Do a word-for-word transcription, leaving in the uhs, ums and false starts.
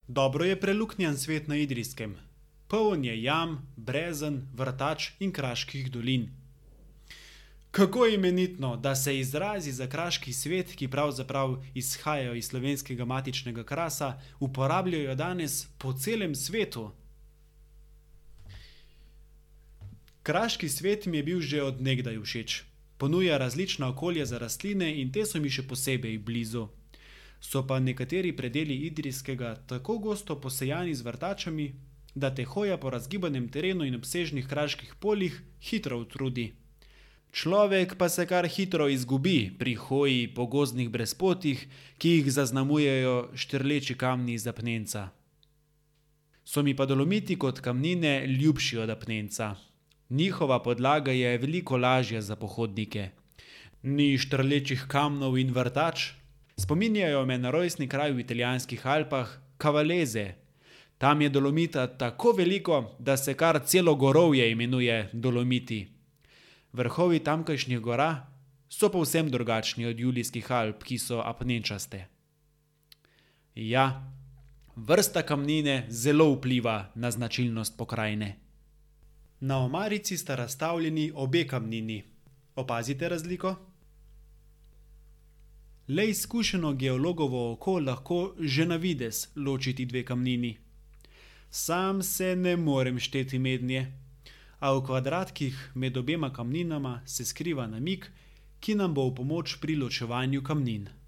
Dobro je preluknjan svet na Idrijskem. Poln je jam, brezen, vrtač in kraških dolin. Kako imenitno, da se izrazi za kraški svet, ki pravzaprav izhajajo iz slovenskega matičnega krasa, uporabljajo danes po celem svetu. Kraški svet mi je bil že od nekdaj všeč. Ponuja različna okolja za rastline in te so mi še posebej blizu. So pa nekateri predeli Idrijskega tako gosto posejani z vrtačami, da te hoja po razgibanem terenu in obsežnih kraških poljih hitro utrudi. Človek pa se kar hitro izgubi pri hoji po gozdnih brezpotjih, ki jih zaznamujejo štrleči kamni iz apnenca. So mi pa Dolomiti kot kamnine ljubši od apnenca. Njihova podlaga je veliko lažja za pohodnike. Ni štrlečih kamnov in vrtač. Spominjajo me na rojstni kraj v italijanskih Alpah, Cavallese. Tam je dolomita tako veliko, da se kar celo gorovje imenuje Dolomiti. Vrhovi tamkajšnjih gora so povsem drugačni od Julijskih Alp, ki so apnenčaste. Ja, vrsta kamnine zelo vpliva na značilnost pokrajine. Na omarici sta razstavljeni obe kamnini. Opazite razliko? Le izkušeno geologovo oko lahko že na videz loči ti dve kamnini. Sam se ne morem šteti mednje, a v kvadratkih med obema kamninama se skriva namig, ki nam bo v pomoč pri ločevanju kamnin.